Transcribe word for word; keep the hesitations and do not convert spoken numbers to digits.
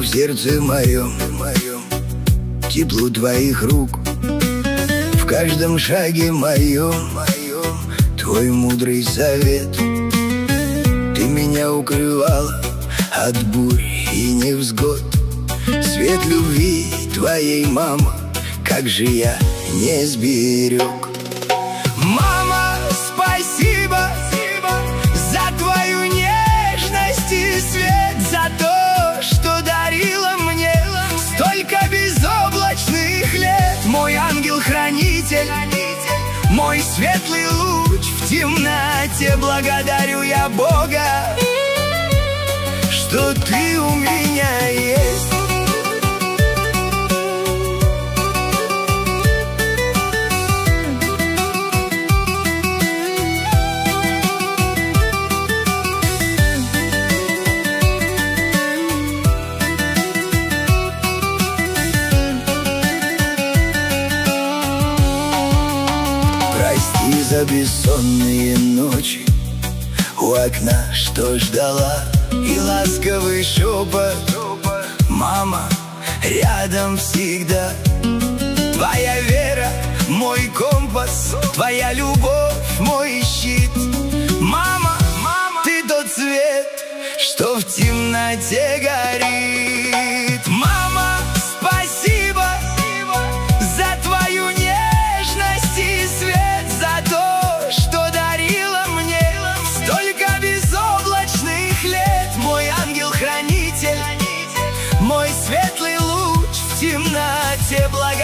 в сердце моем, моем тепло твоих рук. В каждом шаге моем, моем твой мудрый совет. Ты меня укрывала от бурь и невзгод. Свет любви твоей, мама, как же я не сберег. Мама, спасибо за твою нежность и свет, за то, что дарила мне столько безоблачных лет. Мой ангел-хранитель, мой светлый луч в темноте. Благодарю я Бога, что ты у меня есть. Прости за бессонные ночи у окна, что ждала, и ласковый шепот: мама, рядом всегда. Твоя вера — мой компас, твоя любовь — мой щит. Мама, мама, ты тот свет, что в темноте горит. Мама, спасибо за твою нежность и свет, за то, что дарила мне столько безоблачных лет. Мой ангел-хранитель, мой светлый луч в темноте. Благодарю